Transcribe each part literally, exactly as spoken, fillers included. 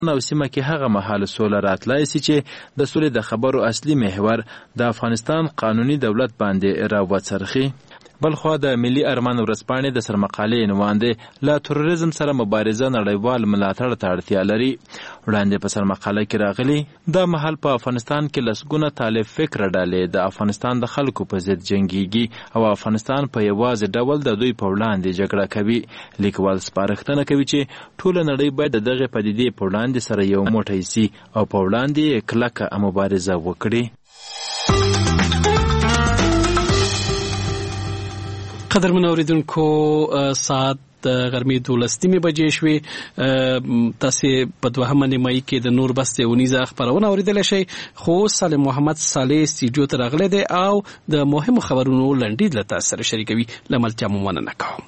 نو سیمه کې هغه مهال سوله راتلای سي چې د سولې د خبرو اصلي محور د افغانستان قانوني دولت باندې راوڅرخي. بلخوا د ملي ارمان ورځپاڼې د سرمقالې عنوان دی له تروریزم سره مبارزه نړیوال ملاتړ ته اړتیا لري. وړاندې په سرمقاله کې راغلي دا مهال په افغانستان کې لسګونه طالب فکر ډلې د افغانستان د خلکو په ضد جنګیږي او افغانستان په یوازې ډول د دوی په وړاندې جګړه کوي. لیکوال سپارښتنه کوي چې ټوله نړۍ باید د دغه پدیدې په وړاندې سره یو موټی سي او په وړاندې کلکه مبارزه وکړي. قدرمن اوریدونکو، ساعت د غرمې دولس نیمې بجې شوې. تاسې په دوهمه نیمایي کې د نور بست اونیزه خپرونه اوریدلی شئ، خو سالم محمد صالح استیډیو ته راغلی دی او د مهمو خبرونو لنډیز له تاسو سره شریکوي. له ملتیا مو مننه کوم.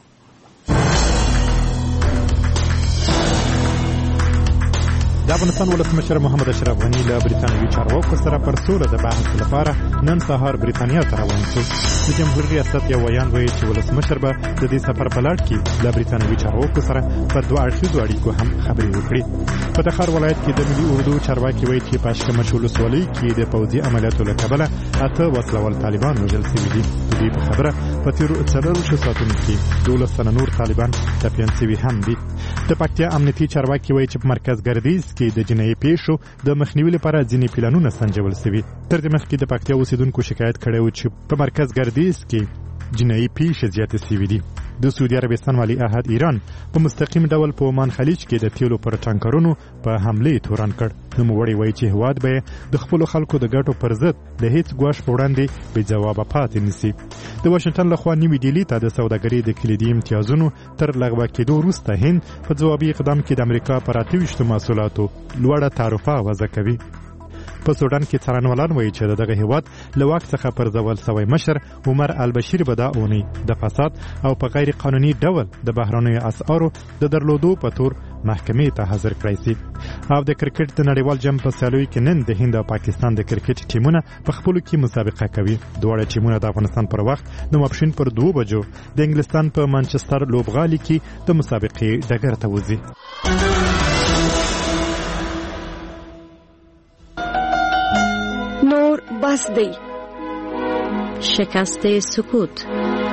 د افغانستان ولسمشر محمد اشرف غني له بریتانوي چارواکو سره پر سوله د بحث لپاره نن سهار بریتانیا ته روان شو. د جمهوریت ریاست یو ویان وایي چې ولسمشر به د دې سفر په لړ کې له بریتانوي چارواکو سره په دوه اړخیزو اړیکو هم خبرې وکړي. په تخار ولایت کې د ملي اردو چارواکي وایي چې په اشکمش ولسوالۍ کې د پوځي عملیاتو له کبله اته وسلوال طالبان وژل شوي دي. د دوی په خبره په تېرو څلورویشتو ساعتونو کې دولس تنه نور طالبان ټپیان شوي هم دي. د پکتیا امنیتي چارواکي وایي چې په مرکز ګردیز کې د جنایي پیښو د مخنیوي لپاره ځینې پلانونه سنجول شوي. تر دې مخکې د پکتیا اوسیدونکو شکایت کړی و چې په مرکز ګردیز کې جنایي پیښې زیاتې شوي دي. د سعودي عربستان والی عهد ایران په مستقیم ډول په عمان خلیج کې د تیلو پر ټانکرونو په حملې تورن کړ. نوموړی وایي چې هیواد به د خپلو خلکو د ګټو پر ضد د هیڅ ګواښ په وړاندې بې ځوابه پاتې نشي. د واشنګټن لخوا نیوي ډیلي ته د سوداګرۍ د کلیدي امتیازونو تر لغوه کېدو وروسته هند په ځوابي اقدام کې د امریکا پر اته ویشتو محصولاتو لوړه تعرفه وضع کوي. په سودان کې څارنوالان وایي چې دغه هیواد له واک څخه پرځول شوی مشر عمر البشیر به دا اونۍ د فساد او په غیر قانوني ډول د بهرنیو اسعارو د درلودو په تور محکمې ته حاضر کړی شي. او د کرکټ د نړیوال جام په سیالیو کې نن د هند او پاکستان د کرکټ ټیمونه په خپلو کې مسابقه کوي. دواړه ټیمونه د افغانستان پر وخت د ماپښین پر دوه بجو د انګلستان په مانچستر لوبغالي کې د مسابقې ډګر ته وځي. نور بس دی. شکست سکوت.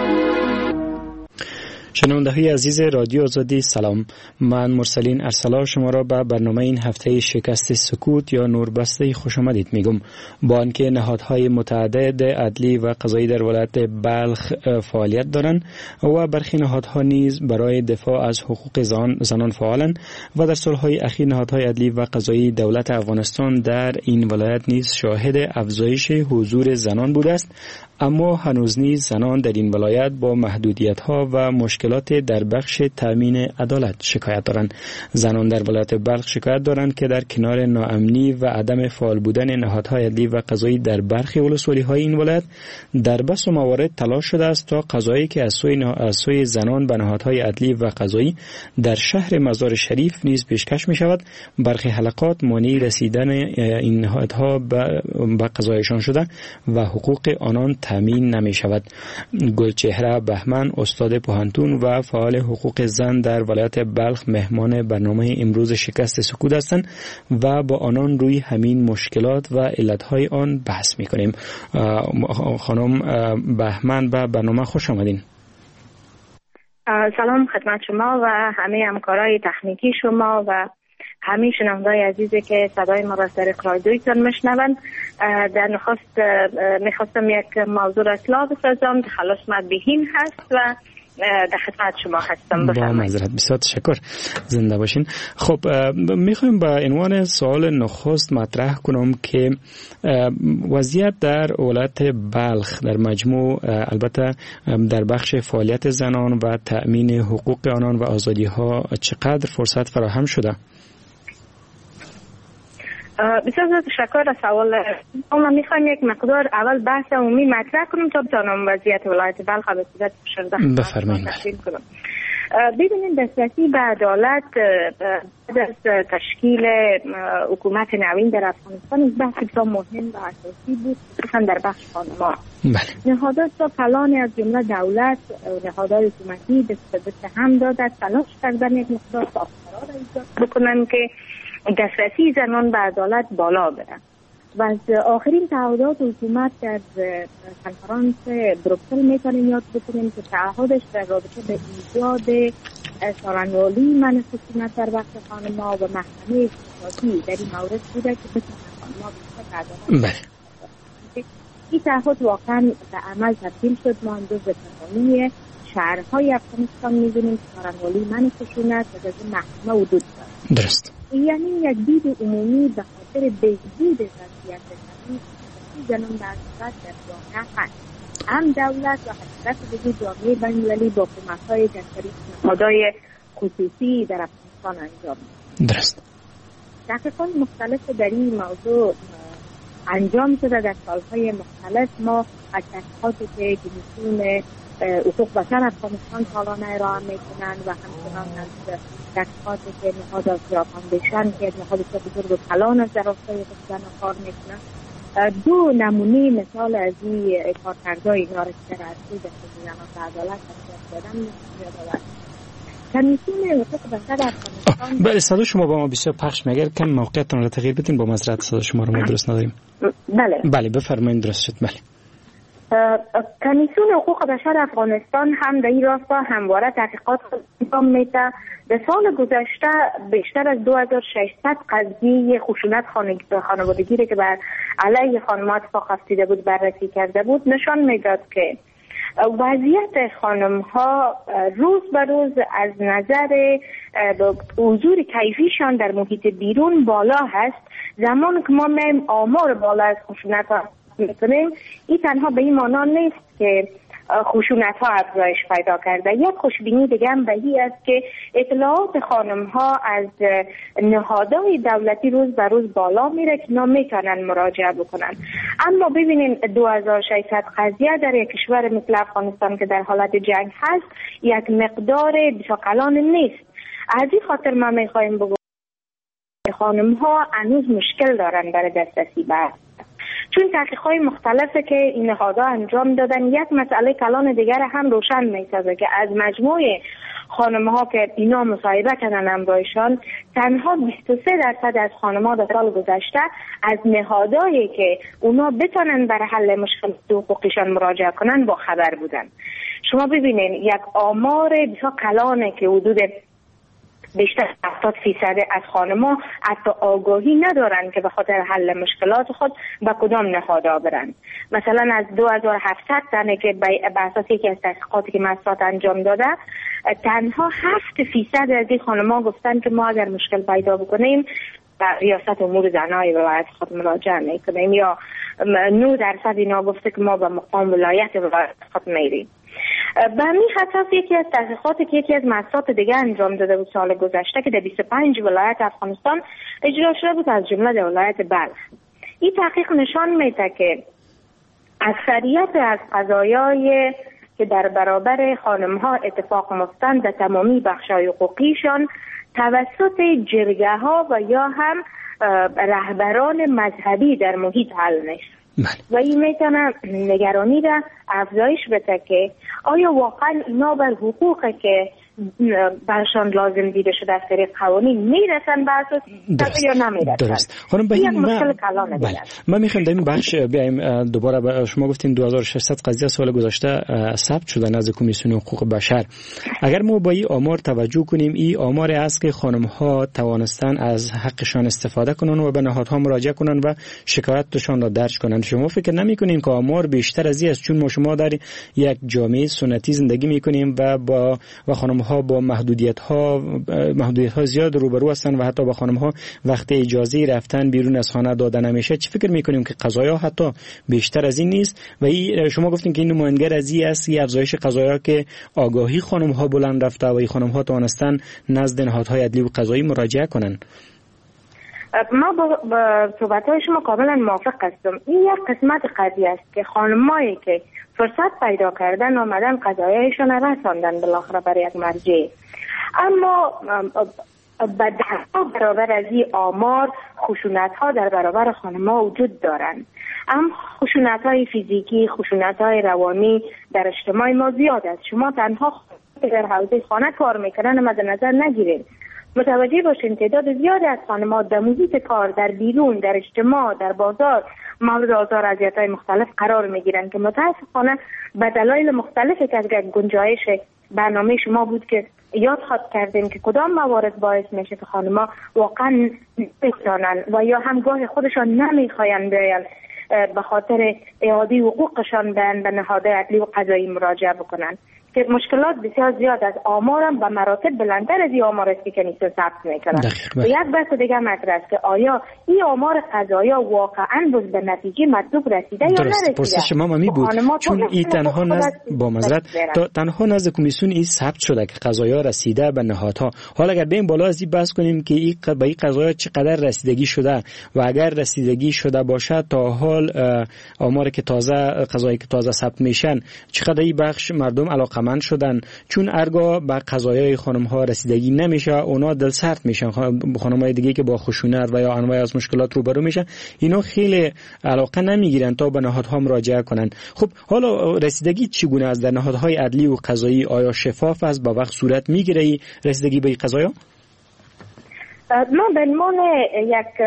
شنونده‌های عزیز رادیو آزادی سلام. من مرسلین ارسلا شما را به برنامه این هفته شکست سکوت یا نوربسته خوش آمدید میگم. با آنکه نهادهای متعدد عدلی و قضایی در ولایت بلخ فعالیت دارند و برخی نهادها نیز برای دفاع از حقوق زنان فعالند و در سالهای اخیر نهادهای عدلی و قضایی دولت افغانستان در این ولایت نیز شاهد افزایش حضور زنان بوده است، اما هنوز نیز زنان در این ولایت با محدودیت‌ها و مشکلات در بخش تامین عدالت شکایت دارند. زنان در ولایت بلخ شکایت دارند که در کنار ناامنی و عدم فعال بودن نهادهای عدلی و قضایی در برخی ولسوالی‌های این ولایت، در بس و موارد تلاش شده است تا قضایی که از سوی از سوی زنان به نهادهای عدلی و قضایی در شهر مزار شریف نیز پیشکش می‌شود، برخی حلقات مانع رسیدن این نهادها به قضایشان شده و حقوق آنان تامین نمی شود. گلچهره بهمن استاد پوهنتون و فعال حقوق زن در ولایت بلخ مهمان برنامه امروز شکست سکوت هستند و با آنان روی همین مشکلات و علتهای آن بحث می کنیم. خانم بهمن به برنامه خوش آمدین. سلام خدمت شما و همه همکارای تکنیکی شما و همه شنونده‌های عزیزی که صدای ما را از طریق رادیویتان میشنوند. در نخست میخواستم یک موضوع را اطلاع بسازم. خلاص مدبیهین هست و در خدمت شما هستم. با معذرت، بسیار تشکر، زنده باشین. خب میخوایم با عنوان سوال نخست مطرح کنم که وضعیت در ولایت بلخ در مجموع، البته در بخش فعالیت زنان و تأمین حقوق آنان و آزادی ها چقدر فرصت فراهم شده؟ بسیار زیاد تشکر از سوال. ما میخوایم یک مقدار اول بحث عمومی مطرح کنیم تا بتانم وضعیت ولایت بلخ به صورت شرده تحلیل کنم. ببینید دسترسی به عدالت بعد از تشکیل حکومت نوین در افغانستان یک بحث بسیار مهم و اساسی بود، خصوصا در بخش خانم‌ها. نهادات تا کلان از جمله دولت و نهادهای حکومتی دست به دست هم دادند تلاش کردن یک مقدار ساختارها را ایجاد بکنن که دسترسی زنان به عدالت بالا بره. و از آخرین تعهدات حکومت در کنفرانس بروکسل میتونیم یاد بکنیم که تعهدش در رابطه به ایجاد سارنوالی من خشونت در وقت خانم‌ها و محکمه اختصاصی در این مورد بوده که بتونن خانم‌ها بیشتر عدالت. این تعهد واقعا به عمل تبدیل شد. ما امروز به تمامی شهرهای افغانستان می‌بینیم که سارنوالی من خشونت و از محکمه وجود داره. درست. یعنی یک دید عمومی به خاطر بهبود وضعیت زنان در عدالت در جامعه هست. هم دولت و حضرت بزرگ جامعه بین‌المللی با کمک‌های دستوری نهادهای خصوصی در افغانستان انجام می‌دهد. درست. تحقیقات مختلف در این موضوع انجام شده در سالهای مختلف. ما از تحقیقاتی که کمیسیون حقوق بشر افغانستان سالانه ارائه می‌کنند و همچنان از تحقیقاتی که نهاد آسیا فاندیشن که نهاد بزرگ و کلان از در راستای زن کار می‌کنند، دو نمونه مثال از این کارکردهای اینا را که در عرصه دسترسی زنان به عدالت انجام دادن می‌آورد. کمیسیون حقوق بشر افغانستان. بله، صدا شما با ما بسیار پخش می‌گیر. کم موقعیتتون را تغییر بدین. با معذرت صدا شما رو ما درست نداریم. بله بله بفرمایید. درست شد. بله. کمیسیون حقوق بشر افغانستان هم در این راستا همواره تحقیقات انجام میده. در سال گذشته بیشتر از دو هزار و ششصد قضیه خشونت خانوادگی که بر علیه خانم‌ها اتفاق افتاده بود بررسی کرده بود، نشان میداد که وضعیت خانم‌ها روز به روز از نظر حضور کیفیشان در محیط بیرون بالا هست. زمان که ما میم آمار بالا از خشونت میکنیم، این تنها به این معنا نیست که خشونت ها افزایش پیدا کرده. یک خوشبینی دیگه هم به این است که اطلاعات خانم ها از نهادهای دولتی روز به روز بالا میره که اینا میتونن مراجعه بکنن. اما ببینین دو هزار و ششصد قضیه در یک کشور مثل افغانستان که در حالت جنگ هست یک مقدار بسیار کلان نیست. از این خاطر ما میخوایم بگویم خانم ها هنوز مشکل دارن برای دسترسی به چون تحقیقات مختلفی که این نهادها انجام دادن. یک مسئله کلان دیگر هم روشن می‌سازه که از مجموعه خانم‌ها که اینا مصاحبه کردن همراهشان، تنها بیست و سه درصد از خانم‌ها در سال گذشته از نهادهایی که اونا بتونن برای حل مشکلات حقوقیشان مراجعه کنن با خبر بودن. شما ببینین یک آمار بسیار کلانه که حدود بیشتر هفتاد فیصد از خانم‌ها حتی آگاهی ندارن که به خاطر حل مشکلات خود به کدام نهادها برن. مثلا از دو هزار و هفتصد تنه که به اساس یکی از تحقیقاتی که مسئولات انجام داده، تنها هفت فیصد از این خانم‌ها گفتن که ما اگر مشکل پیدا بکنیم به ریاست امور زنای ولایت خود مراجعه میکنیم، یا نه درصد اینا گفته که ما به مقام ولایت ولایت خود میریم. به همین اساس یکی از تحقیقاتی که یکی از مؤسسات دیگه انجام داده بود سال گذشته که در بیست و پنج ولایت افغانستان اجرا شده بود، از جمله در ولایت بلخ. این تحقیق نشان میده که اکثریت از قضایای که در برابر خانم‌ها اتفاق میفتند در تمامی بخش‌های حقوقیشان توسط جرگه‌ها و یا هم رهبران مذهبی در محیط حل میشه. و این میتونه نگرانی را افزایش بده که آیا واقعا اینا بر حقوقی که برشان لازم دیده شده از طریق قوانین میرسن به اساس یا نمیرسن؟ درست. خانم به این مشکل کلانه. بله. ما میخوایم در این بخش بیایم دوباره به شما گفتین دو هزار و ششصد قضیه سال گذشته ثبت شده نزد کمیسیون حقوق بشر. اگر ما با این آمار توجه کنیم، این آمار است که خانم ها توانستن از حقشان استفاده کنن و به نهادها مراجعه کنن و شکایتشان را درج کنن. شما فکر نمی‌کنین که آمار بیشتر از این است؟ چون ما شما در یک جامعه سنتی زندگی می‌کنیم و با و خانم‌ها با محدودیت‌ها محدودیت‌ها زیاد روبرو هستن و حتی با خانم‌ها وقت اجازه رفتن بیرون از خانه داده نمیشه. چی فکر می‌کنیم که قضایا حتی بیشتر از این نیست؟ و این شما گفتین که این نماینگر از این است، این افزایش قضایا که آگاهی خانم‌ها بلند رفته و این خانم‌ها توانستن نزد نهادهای عدلی و قضایی مراجعه کنن. ما با, با صحبت‌های شما کاملا موافق هستم. این یک قسمت قضیه است که خانمایی که فرصت پیدا کردن آمدن قضایایشون رساندن بالاخره برای یک مرجع، اما به ده برابر از این آمار خشونت‌ها در برابر خانم‌ها وجود دارند. هم خشونت‌های فیزیکی، خشونت‌های روانی در اجتماع ما زیاد است. شما تنها در حوزه خانه کار میکنن مد نظر نگیرید. متوجه باشین تعداد زیادی از خانم‌ها در محیط کار، در بیرون، در اجتماع، در بازار مورد آزار اذیت‌های مختلف قرار میگیرن که متاسفانه به دلایل مختلفی که از گنجایش برنامه شما بود که یاد خواهد کردیم که کدام موارد باعث میشه که خانم‌ها واقعا بتانن و یا هم گاه خودشان نمیخواین بیان به خاطر اعاده حقوقشان به نهادهای عدلی و قضایی مراجعه بکنن که مشکلات بسیار زیاد از آمارم به مراتب بلندتر از این آمار است که نیست ثبت میکنن. و یک بحث دیگه مطرح است که آیا این آمار قضایی واقعا باز به نتیجه مطلوب رسیده یا نرسیده؟ پرسش شما می بود چون این تنها نزد با مزرد تنها نزد کمیسیون این ثبت شده که قضایا رسیده به نهادها. حالا اگر بریم بالا از این بحث کنیم که این به این قضایا چقدر رسیدگی شده و اگر رسیدگی شده باشد تا حال آمار که تازه قضایی که تازه ثبت میشن چقدر این بخش مردم علاقه من شدن، چون ارگا به قضایای خانم ها رسیدگی نمیشه، اونا دل سرد میشن. خانم های دیگه که با خشونت و یا انواع از مشکلات روبرو میشن اینا خیلی علاقه نمیگیرن تا به نهادها مراجعه کنن. خب حالا رسیدگی چگونه است در نهادهای عدلی و قضایی؟ آیا شفاف است؟ با وقت صورت میگیره رسیدگی به قضایا؟ ما به عنوان یک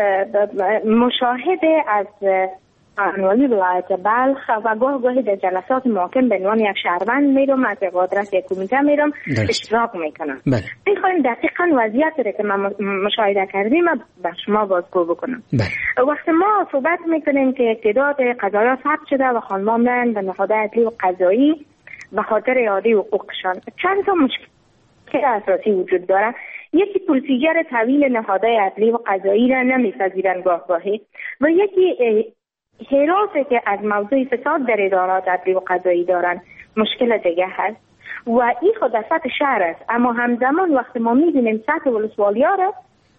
مشاهده از انوالی ولایت بلخ و گاه گاهی در جلسات محاکم به عنوان یک شهروند میرم، از قدرت یک کمیته میرم اشتراک میکنم. میخوایم دقیقا وضعیت رو که ما مشاهده کردیم به شما بازگو بکنم. وقتی ما صحبت میکنیم که تعداد قضایا ثبت شده و خانم‌ها میرن به نهادهای عدلی و قضایی به خاطر اعاده حقوقشان، چند تا مشکل اساسی وجود داره. یکی پروسیجر طویل نهادهای عدلی و قضایی را نمیپذیرن گاه گاهی و یکی حراسی که از موضوع فساد در ادارات عدلی و قضایی دارن مشکل دیگه هست و این خود در سطح شهر است. اما همزمان وقتی ما میبینیم سطح ولسوالی ها را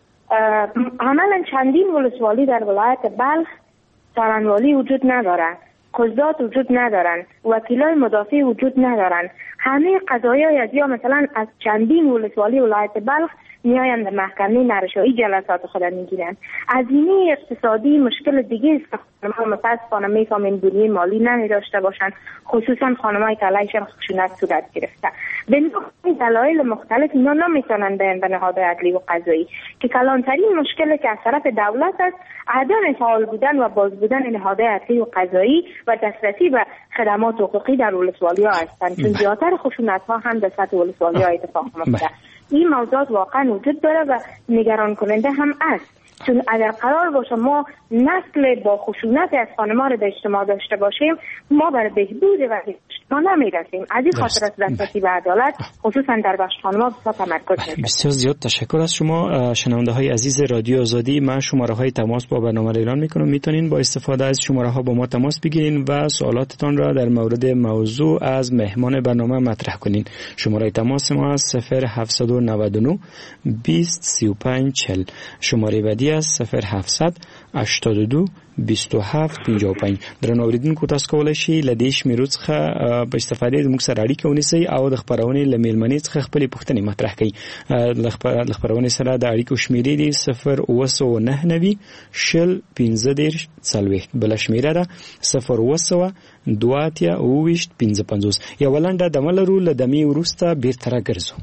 عملا چندین ولسوالی در ولایت بلخ سرانوالی وجود ندارن، قضات وجود ندارن، وکیلای مدافع وجود ندارن. همه قضایای از یا مثلا از چندین ولسوالی ولایت بلخ میاین در محکمه نرشایی جلسات خود میگیرن. از این اقتصادی مشکل دیگه است که خانم‌ها متاسفانه میفهمن بنیه مالی نمی داشته باشن، خصوصا خانم‌های که علیهشان خشونت صورت گرفته. به دلایل مختلف اینا نمیتونن بیان به نهادهای عدلی و قضایی که کلانترین مشکلی که از طرف دولت است عدم فعال بودن و باز بودن نهادهای عدلی و قضایی و دسترسی به خدمات حقوقی در ولسوالی‌ها هستند، چون زیادتر خشونت‌ها هم در سطح ولسوالی‌ها اتفاق میفته. این موضوعات واقعا وجود داره و نگران کننده هم است، چون اگر قرار باشه ما نسل با خشونت از خانم‌ها رو در اجتماع داشته باشیم ما برای بهبود وضعیت اجتماع نمیرسیم. از این خاطر است دسترسی به عدالت خصوصا در بخش خانم‌ها بسیار تمرکز می‌کنیم. بسیار زیاد تشکر از شما شنونده‌های عزیز رادیو آزادی. من شماره‌های تماس با برنامه را اعلام می‌کنم، میتونین با استفاده از شماره‌ها با ما تماس بگیرین و سوالاتتان را در مورد موضوع از مهمان برنامه مطرح کنین. شماره تماس ما است صفر هفتصد و نود و نه بیست سی و پنج چهل. شماره بعدی است صفر هفتصد هشتاد و دو بیست و هفت پنجاه و پنج. درنو اوریدونکو تاسو کولای شئ له دې شمیرو څخه په استفادې د موږ سره اړیکه ونیسئ او د خبرونې له میلمنې څخه خپلې پوښتنې مطرح کړئ. له خبرونې سره د اړیکو شمیرې دي صفر اوه سوه نهه نوي شل پنځه دېرش څلوېښت. بله شمیره ده صفر اوه سوه دوه اتیا اوه ویشت پنځه پنځوس. یوه لنډه دمه لرو، له دمې وروسته بیرته راګرځو.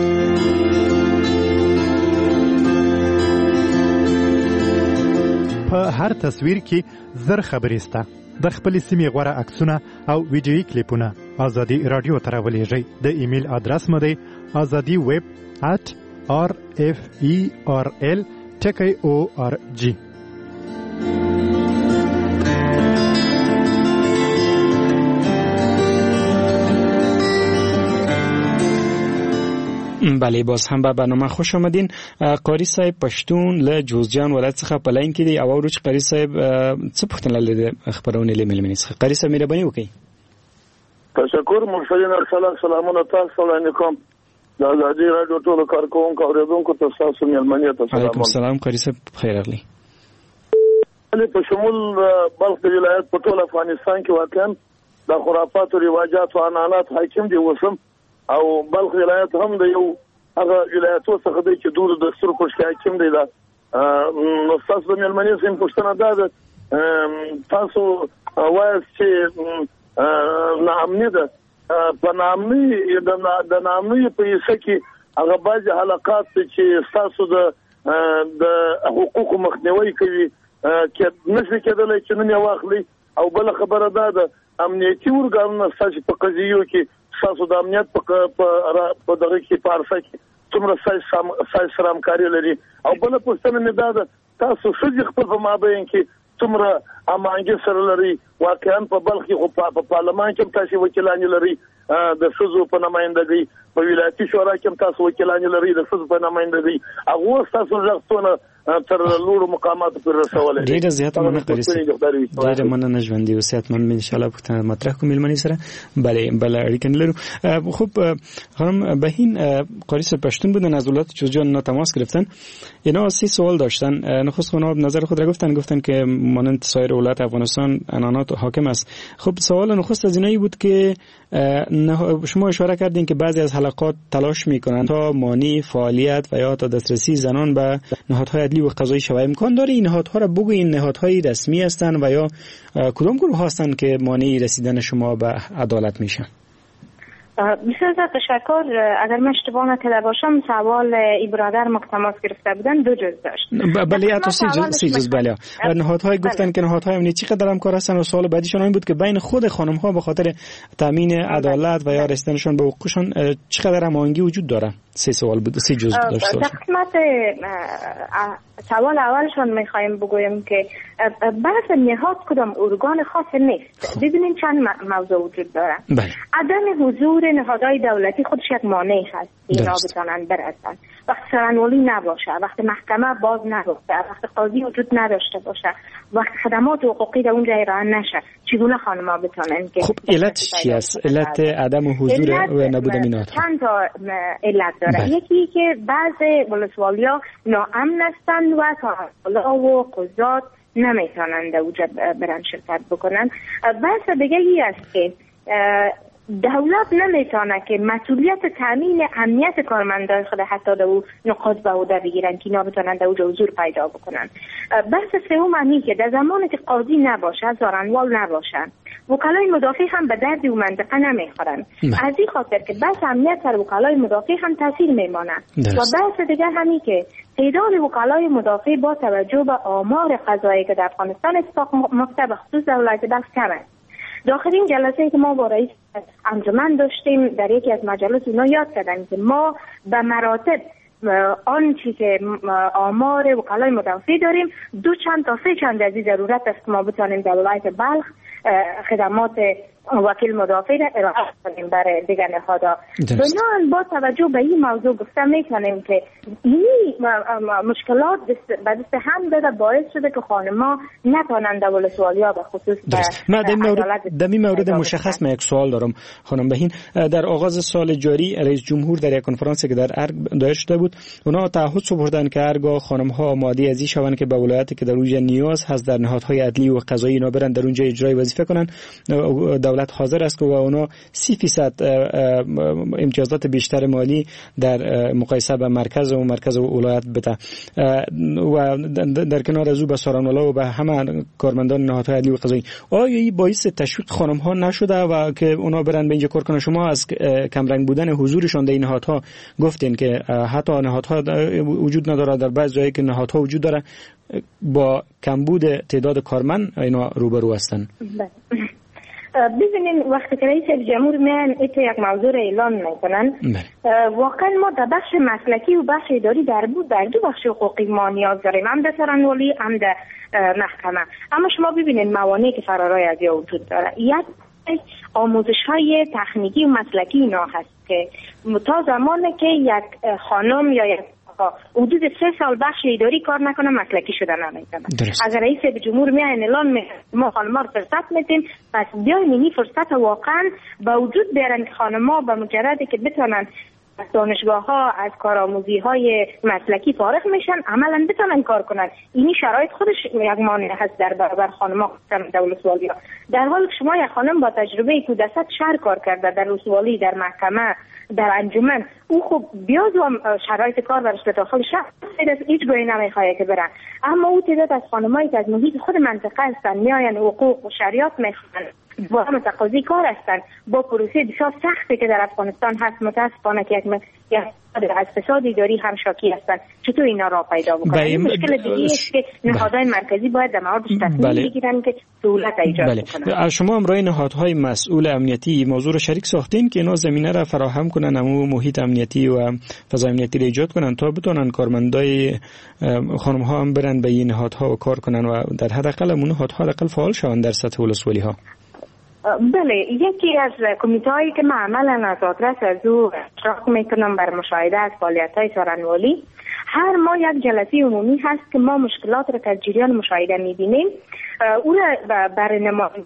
په هر تصویر کې زر خبرې سته. د خپل سیمې غوره عکسونه او ویډیویي کلیپونه ازادي رادیو ته راولېږئ. د ایمیل ادرس مو دی ازادي ویب ات آر اف ای آر ال ټکی او آر جی. بله، باز هم به برنامه خوش آمدین. قاری صاحب پښتون له جوزجان ولایت څخه په لاین کې دی او ورچ قاری صاحب څه پوښتنه لري خبرونه له ملمنې څخه؟ قاری صاحب مهرباني وکړئ. تشکر مرشدین ارسلان سلامونه تاسو علیکم. د ازادي رادیو ټولو کارکونکو اوریدونکو ته تاسو ملمنې ته سلام. علیکم السلام قاری صاحب، خیر اغلی. په شمول بلخ ولایت په ټول افغانستان کې واقعا د خرافات او رواجات او عنعنات حاکم دي وسم او بلخ ولایت هم د یو هغه ولایتو څخه دی چې دور د دستور پښتو حاکم دی. دا نو تاسو د ملمنې سیم پښتنه ده تاسو وایي چې نامنی ده په نامنی د نامنی په یسه کې هغه بعض حلقات چې تاسو د د حقوقو مخنیوي کوي کې نشي کېدلی چې نن یې واخلي. او بل خبره ده د امنیتي ورګانونو ساج په قضیو کې تاسو د امنیت په په دغه کې پارسه کې څومره ساج ساج سره همکاري لري. او بل پوښتنه مې ده تاسو شې خپل په مابین کې څومره امانګي سره لري. واقعا په بلخ کې په پارلمان کې تاسو وکیلان لري د سوزو په نمائندګۍ په ولایتي شورا کې تاسو وکیلان لري د سوزو په نمائندګۍ هغه تاسو ځښتونه تر لوړو مقاماتو پر رسولې. ډیره زیاته مننه کوي. ډیره مننه ژوندۍ اوسئ. من ان شاء الله پښتنه مطرح کوم ملمنې سره بله بله اړیکه لرو. خب خانم بهین قاری پشتون بودن از ولایت جوزجان تماس گرفتن. اینا سه سوال داشتن. نخست خانم نظر خود را گفتن گفتن که مانند سایر ولایت افغانستان انانات حاکم است. خب سوال نخست از اینایی بود که شما اشاره کردین که بعضی از حلقات تلاش میکنن تا مانع فعالیت و یا تا دسترسی زنان به نهادهای عدلی و قضایی شود. امکان داره این نهادها را بگویین نهادهای رسمی هستند و یا کدام گروه هستند که مانع رسیدن شما به عدالت میشن؟ بسیار زیاد تشکر. اگر من اشتباه نکرده باشم سوال ای برادر ما که تماس گرفته بودن دو جز داشت. بله حتی سی جز سی جز بله. نهادهای گفتن که نهادهای امنیتی چقدر همکار هستن و سوال بعدیشون این بود که بین خود خانم ها به خاطر تامین عدالت و یا رسیدنشون به حقوقشون چقدر هماهنگی وجود داره. سه سوال بود سی جز داشت. در قسمت سوال اولشون میخوایم بگویم که بحث نهاد کدام ارگان خاص نیست. ببینید چند موضوع وجود داره. عدم حضور نهادهای دولتی خودش یک مانع هست اینا بتونن برسن. وقت سرانولی نباشه، وقت محکمه باز نباشه، وقت قاضی وجود نداشته باشه، وقت خدمات حقوقی در اونجا ارائه نشه، چگونه خانم‌ها بتونن که خب علت چی است؟ علت عدم حضور و نبود اینات چند تا علت داره. یکی که بعضی ولسوالی‌ها ناامن هستند و تا و قضات نمیتونن اونجا برن شرکت بکنن. بحث دیگه ای است که دولت نمیتونه که مسئولیت تامین امنیت کارمندان خود حتی در نقاط به عهده بگیرن که اینا بتونن در اونجا حضور پیدا بکنن. بحث سوم اینه که در زمانی که قاضی نباشه، زارنوال نباشن، وکلای مدافع هم به درد اون منطقه نمیخورن. از این خاطر که بحث امنیت سر وکلای مدافع هم تاثیر میمانه. و بحث دیگر همین که تعداد وکلای مدافع با توجه به آمار قضایی که در افغانستان اتفاق میفته به خصوص در ولایت بلخ کم است. داخل این جلسه که ما با رئیس انجمن داشتیم در یکی از مجالس اونا یاد کردن که ما به مراتب آن چی که آمار وکلای مدافع داریم دو چند تا سه چند از این ضرورت است که ما بتانیم در ولایت بلخ خدمات وکیل مدافع را ارائه کنیم برای دیگر نهادها. بنابراین با توجه به این موضوع گفته میکنیم که این مشکلات به دست هم داده باعث شده که خانم‌ها نتوانند در ولسوالیا به خصوص من در این مورد مشخص من یک سوال دارم خانم بهین. در آغاز سال جاری رئیس جمهور در یک کنفرانسی که در ارگ دایر شده بود اونا تعهد سپردن که هرگاه خانم‌ها آماده ازی شوند که به ولایتی که در اونجا نیاز هست در نهادهای عدلی و قضایی اینا برن در اونجا اجرای وظیفه کنن، دولت حاضر است که اونا سی فیصد امتیازات بیشتر مالی در مقایسه با مرکز و مرکز و ولایت بده و در کنار از او به سارانوالا و به همه کارمندان نهادهای عدلی و قضایی. آیا این باعث تشویق خانم ها نشده و که اونا برن به اینجا کار کنن؟ شما از کمرنگ بودن حضورشان در این نهادها گفتین که حتی نهادها وجود نداره، در بعضی جایی که نهادها وجود داره با کمبود تعداد کارمند اینا روبرو هستن. ببینین وقتی که رئیس جمهور میان ایت یک موضوع را اعلان میکنن واقعا ما در بخش مسلکی و بخش اداری در بود در دو بخش حقوقی ما نیاز داریم، هم در سرانولی هم در محکمه. اما شما ببینین موانعی که فرارای از یا وجود داره. یک آموزش های تکنیکی و مسلکی اینا هست که تا زمانی که یک خانم یا یک حدود سه سال بخش اداری کار نکنه مسلکی شده نمیتونه. اگر رئیس جمهور میاد اعلان می ما خانم‌ها رو فرصت میدیم، پس بیاین این فرصت واقعا به وجود بیارن که خانم‌ها به مجردی که بتونن از دانشگاه ها از کارآموزی های مسلکی فارغ میشن عملا بتونن کار کنن. اینی شرایط خودش یک مانع هست در برابر خانم‌ها در ولسوالیا. در حالی که شما یک خانم با تجربه کودست شهر کار کرده در ولسوالی، در محکمه، در انجمن، او خب بیاد و شرایط کار برش به داخل شهر هیچ گویی نمیخواه که برن. اما او تعداد از خانمایی که از محیط خود منطقه هستن میاین حقوق و شریعت میخوان با هم متقاضی کار هستند با پروسه بسیار سختی که در افغانستان هست. متاسفانه که یک از فساد اداری هم شاکی هستند. چطور اینا را پیدا بکنن؟ مشکل دیگه است که نهادهای مرکزی باید در موردش تصمیم بگیرن که سهولت ایجاد بله. کنن. از شما همراه نهادهای مسئول امنیتی موضوع رو شریک ساختین که اینا زمینه را فراهم کنن، همون محیط امنیتی و فضای امنیتی را ایجاد کنن تا بتونن کارمندای خانم ها هم برن به این نهادها و کار کنن و در حداقل اون نهادها حداقل فعال شون در سطح ولسوالی ها. بله، یکی از کمیته هایی که من عملا از آدرس از او اشتراک میکنم بر مشاهده از فعالیت های سارنوالی، هر ماه یک جلسه عمومی هست که ما مشکلات را که جریان مشاهده میبینیم او را بر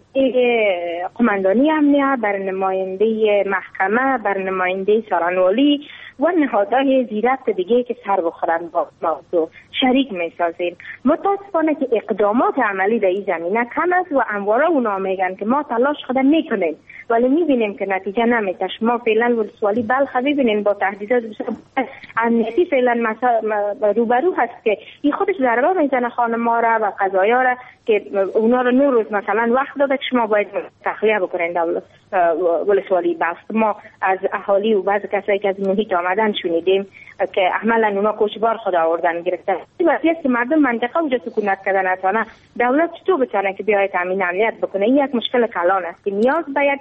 نماینده قماندانی امنیت، بر نماینده محکمه، بر نماینده سارنوالی و نهادهای زیرفت دیگه که سر بخورن با موضوع شریک میسازیم. متاسفانه که اقدامات عملی در این زمینه کم است و همواره اونا میگن که ما تلاش خود میکنیم ولی میبینیم که نتیجه نمیده. ما فعلا ولسوالی بلخ ببینیم با تهدیدات امنیتی فعلا روبرو هست که این خودش ضربه میزنه خانم‌ها را و قضایا را که اونا رو نور روز مثلا وقت داده که شما باید تخلیه بکنین در ولسوالی بلخ. ما از اهالی و بعض کسایی که از محیط آمدن شنیدیم که عملا اونا کوچبار خود آوردن گرفتن. این وضعیت که مردم منطقه وجود سکونت کردن اتانه دولت چطور بتونه که بیاید تامین امنیت بکنه؟ این یک مشکل کلان است که نیاز به یک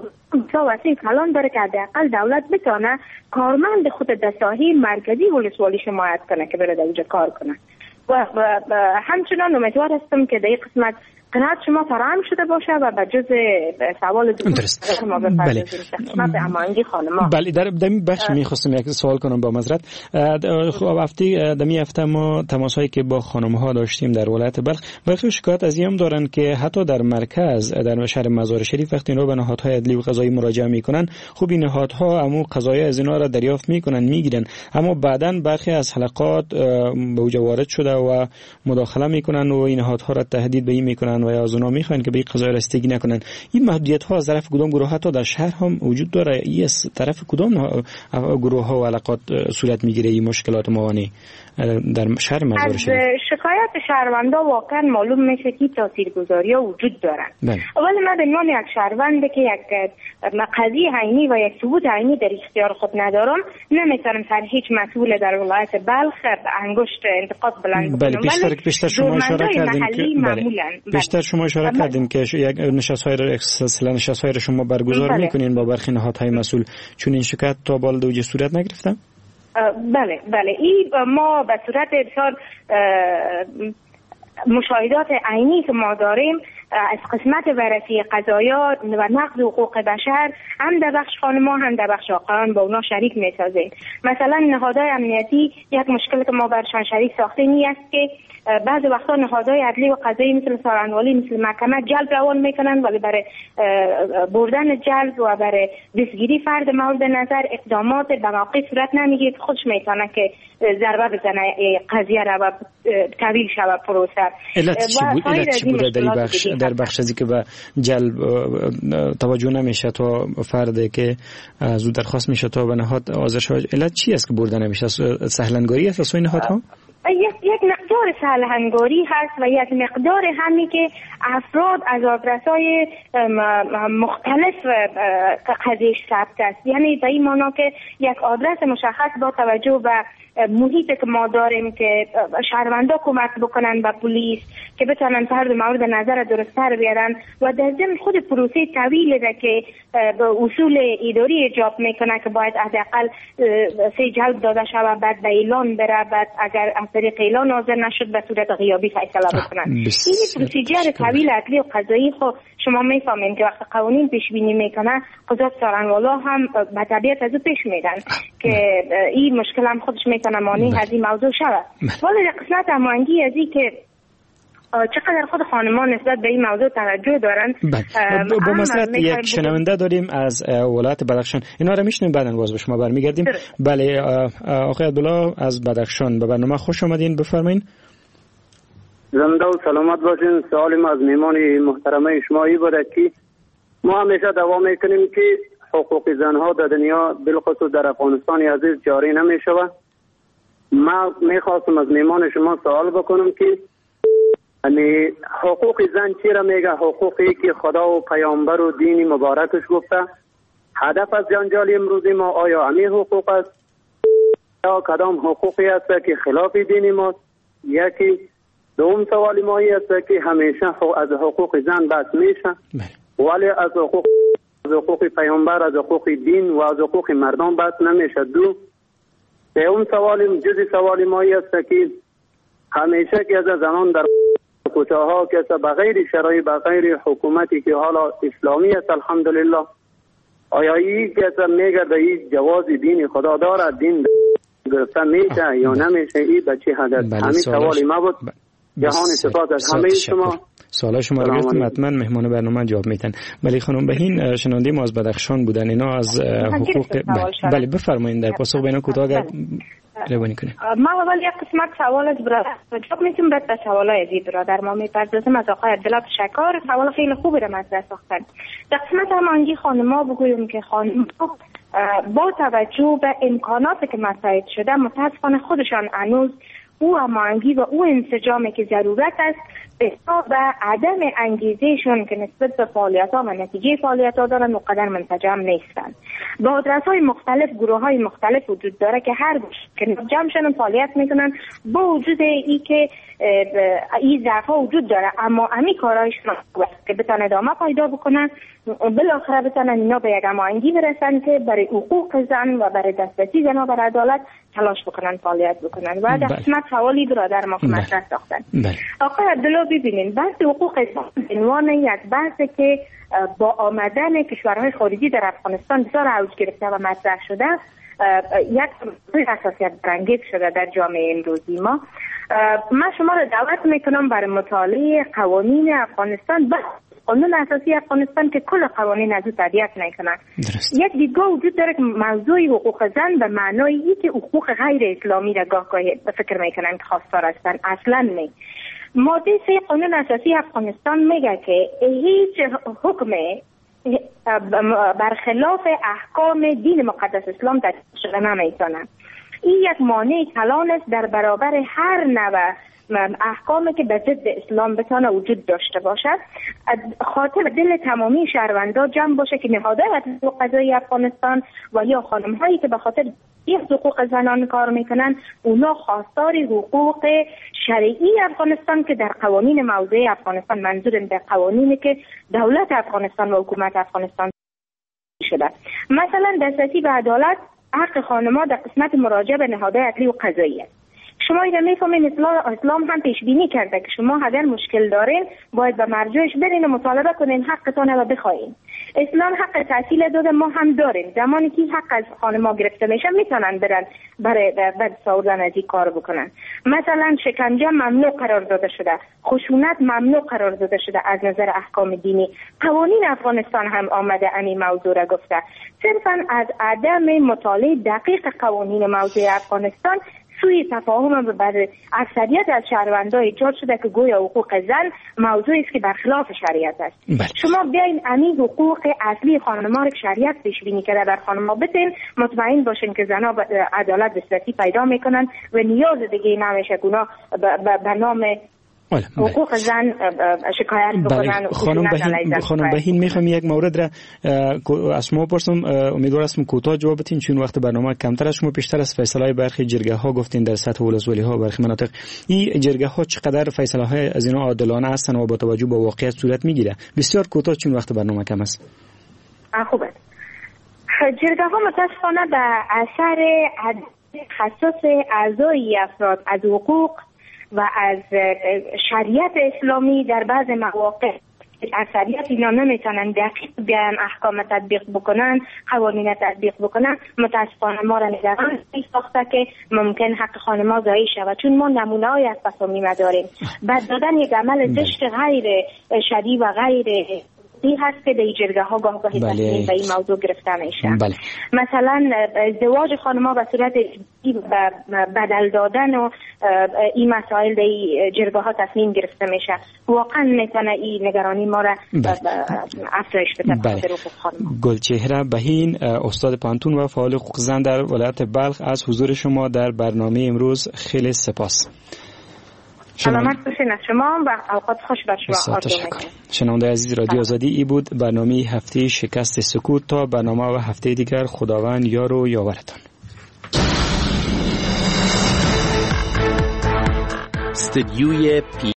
تا وسیع کلان داره که حداقل دولت بتونه کارمند خود در ساحه مرکزی ولسوالی شمایت کنه که بره در اونجا کار کنه. و همچنان امیدوار هستم که در این قسمت قناعت شما فراهم شده باشه و به جز سوال دوست ما بپردازیم. خدمت هماهنگی خانم‌ها. بله، در دمی بخش می‌خواستم یک سوال کنم با معذرت. خب هفته دمی هفته ما تماسایی که با خانم‌ها داشتیم در ولایت بلخ، برخی شکایت از این دارن که حتی در مرکز در شهر مزار شریف وقتی اینا به نهادهای عدلی و قضایی مراجعه میکنن، خب این نهادها همو قضایی از اینا را دریافت میکنن میگیرن، اما بعداً برخی از حلقات به اوج وارد شده و مداخله میکنن و این نهادها را تهدید به این میکنن و یا از اونا میخوان که به این قضایا رسیدگی نکنن. این محدودیت ها از طرف کدام گروه ها تا در شهر هم وجود داره؟ این از طرف کدام گروه ها و علاقات صورت میگیره این مشکلات موانع در شهر مزار شریف؟ از شکایت شهروندا واقعا معلوم میشه که تاثیرگذاری ها وجود دارن. ولی من به عنوان یک شهروند که یک قضیه عینی و یک ثبوت عینی در اختیار خود ندارم، نمیتونم سر هیچ مسئول در ولایت بلخ انگشت انتقاد بلند بکنم. بله، بیشتر بیشتر شما اشاره کردیم که بله. بیشتر شما اشاره کردیم که یک نشست‌های را اصلا نشست‌های را شما برگزار بله. میکنین با برخی نهادهای مسئول، چون این شکایت تا بال دوجه صورت نگرفتم؟ بله بله، این ما به صورت بسیار مشاهدات عینی که ما داریم از قسمت بررسی قضایا و نقض حقوق بشر هم در بخش خانم‌ها هم در بخش آقایان با اونا شریک می‌سازیم. مثلا نهادهای امنیتی یک مشکل که ما برشان شریک ساختیم این است که بعضی وقتا نهادهای عدلی و قضایی مثل سارنوالی مثل محکمه جلب روان میکنن ولی برای بردن جلب و برای دستگیری فرد مورد نظر اقدامات به موقع صورت نمیگیره که خودش میتونه که ضربه بزنه قضیه را و طویل شود پروسه. علت چی بود؟ علت چی بوده در بخش در بخش ازی که به جلب توجه نمیشه تا فردی که از او درخواست میشه تا به نهاد آزرش؟ علت چی است که برده نمیشه؟ سهلنگاری است از این نهادها؟ یک یک مقدار سهلنگاری هست و یک مقدار همی که افراد از آدرس‌های مختلف قضیه ثبت است. یعنی به این معنا که یک آدرس مشخص با توجه به محیط که ما داریم که شهروندا کمک بکنن به پلیس که بتونن فرد مورد نظر درست‌تر بیارن و در ضمن خود پروسه طویلی را که به اصول اداری اجاب میکنه که باید حداقل سه جلب داده شود، بعد به اعلان بره، بعد اگر از طریق اعلان حاضر نشد به صورت غیابی فیصله بکنن. این پروسیجر طویل عدلی و قضایی خو شما میفهمین که وقت قوانین پیش بینی میکنه قضات سارنوالا هم به طبیعت از او پیش میدن که این مشکل هم خودش میتونه مانع از این موضوع شود. ولی در قسمت هماهنگی از این که چقدر خود خانمان نسبت به این موضوع توجه دارن. با مسئلت یک شنونده داریم از ولایت بدخشان، اینا رو میشنیم بعدن باز به شما برمیگردیم. بله آقای عبدالله از بدخشان، به برنامه خوش آمدین، بفرمایید. زنده و سلامت باشین. سوال ما از میمان محترمه شما ای بوده که ما همیشه دعوا میکنیم که حقوق زنها در دنیا بالخصوص در افغانستان عزیز جاری نمیشود. ما میخواستم از میمان شما سوال بکنم که امی حقوق زن چی را میگه؟ حقوقی که خدا و پیامبر و دین مبارکش گفته. هدف از جنجال امروزی ما آیا امی حقوق است یا کدام حقوقی است که خلاف دین ما؟ یکی دوم سوال ما است که همیشه از حقوق زن بحث میشه ولی از حقوق از حقوق پیامبر، از حقوق دین و از حقوق مردم بحث نمیشه. دو سوم سوال جزء سوال ما است که همیشه که از زنان در کوچه ها که بغیر شرایط بغیر حکومتی که حالا اسلامی است الحمدلله، آیا این که میگرده این جواز دین خدا داره، دین گرفته میشه یا نمیشه؟ این به چه هدف؟ همین سوالی ما بود. جهان سپاس از همه شما. سوال شما رو گرفتیم، حتما مهمان برنامه جواب میتن. ولی خانم بهین شنونده ما از بدخشان بودن، اینا از حقوق بله بفرمایید در پاسخ به اینا کوتاه روانی کنید. ما اول یک قسمت سوال از برادر جواب میتونم بعد به سوالای از برادر ما میپردازم. از آقای عبدالله تشکر، سوال خیلی خوبی رو مطرح ساختن. در قسمت همانگی خانم‌ها بگویم که خانم‌ها با توجه به امکاناتی که مساعد شده متاسفانه خودشان هنوز او هماهنگی و او انسجامی که ضرورت است به عدم انگیزهشون که نسبت به فعالیت ها و نتیجه فعالیت ها دارن و قدر منسجم نیستن. با آدرس های مختلف گروه های مختلف وجود داره که هر که جمع شدن فعالیت میکنن با وجود ای که این ضعف ها وجود داره، اما امی کارهایشون که بتونه ادامه پیدا بکنن بالاخره بتونن اینا به یک هماهنگی برسن که برای حقوق زن و برای دسترسی زنها بر عدالت تلاش بکنن، فعالیت بکنن. و در قسمت سوالی برادر ما مطرح ساختن. آقای عبدالله ببینین بحث حقوق زن به عنوان یک بحثی که با آمدن کشورهای خارجی در افغانستان بسیار اوج گرفته و مطرح شده، یک حساسیت برانگیز شده در جامعه امروزی ما. من شما را دعوت میکنم برای مطالعه قوانین افغانستان، قانون اساسی افغانستان که کل قوانین از او تبعیت میکنن. یک دیدگاه وجود داره که موضوع حقوق زن به معنای ای که حقوق غیر اسلامی را گاه گاهی فکر میکنن که خواستار هستن. اصلا نه. ماده سه قانون اساسی افغانستان میگه که هیچ حکم برخلاف احکام دین مقدس اسلام تطبیق شده نمیتونه. این یک مانع کلان است در برابر هر نوع احکامی که به ضد اسلام بتونه وجود داشته باشد. خاطر دل تمامی شهروندا جمع باشه که نهادهای حقوق قضایی افغانستان و یا خانم هایی که به خاطر حقوق زنان کار میکنن اونا خواستار حقوق شرعی افغانستان که در قوانین موضوعی افغانستان، منظورم در قوانینی که دولت افغانستان و حکومت افغانستان شده. مثلا دسترسی به عدالت حق خانم‌ها در قسمت مراجعه به نهادهای عدلی و قضایی است. شما اینا میفهمین اسلام هم پیش بینی کرده که شما اگر مشکل دارین باید به مرجعش برین و مطالبه کنین، حقتون رو بخواین. اسلام حق تحصیل داده، ما هم داریم. زمانی که حق از خانم‌ها گرفته میشه میتونن برن برای بعد ساوردن از این کار بکنن. مثلا شکنجه ممنوع قرار داده شده، خشونت ممنوع قرار داده شده از نظر احکام دینی. قوانین افغانستان هم آمده این موضوع را گفته. صرفا از عدم مطالعه دقیق قوانین موضوع افغانستان سوی تفاهم بر اکثریت از شهروندان ایجاد شده که گویا حقوق زن موضوعی است که برخلاف شریعت است. بلد. شما بیاین امی حقوق اصلی خانم‌ها را که شریعت پیش بینی کرده در خانم‌ها بتین، مطمئن باشین که زنها عدالت دسترسی پیدا میکنن و نیاز دیگه نمیشه گناه به نام حقوق زن شکایت بکنن. خانم بهین خانم بهین میخوام یک مورد را از شما پرسم، امیدوار هستم کوتاه جواب بدین چون وقت برنامه کمتر است. شما بیشتر از فیصله برخی جرگه ها گفتین در سطح ولسوالی ها و برخی مناطق. این جرگه ها چقدر فیصله های از اینا عادلانه هستن و با توجه به واقعیت صورت میگیره؟ بسیار کوتاه چون وقت برنامه کم است. خوبه. جرگه ها متاسفانه به اثر خصاص اعضای افراد از حقوق و از شریعت اسلامی در بعض مواقع اکثریت اینا نمیتونن دقیق بیان احکام تطبیق بکنن، قوانین تطبیق بکنن. متاسفانه ما را نگران ساخته که ممکن حق خانم‌ها ضایع شود، چون ما نمونه‌ای از تصامیم داریم. بعد دادن یک عمل زشت غیر شرعی و غیر این هست که در جرگه ها گاه گاهی تصمیم به این موضوع گرفته میشه. بله. مثلا ازدواج خانم‌ها به صورت بدل دادن و این مسائل در جرگه ها تصمیم گرفته میشه. واقعا میتونه این نگرانی ما را افزایش بده. بله. گلچهره بهین، استاد پانتون و فعال حقوق زن در ولایت بلخ، از حضور شما در برنامه امروز خیلی سپاس. سلامت باشین از شما و اوقات خوش بر شما آرزو می‌کنم. شنونده عزیز رادیو آزادی، ای بود برنامه هفته شکست سکوت. تا برنامه و هفته دیگر خداوند یار و یاورتان. استدیوی پی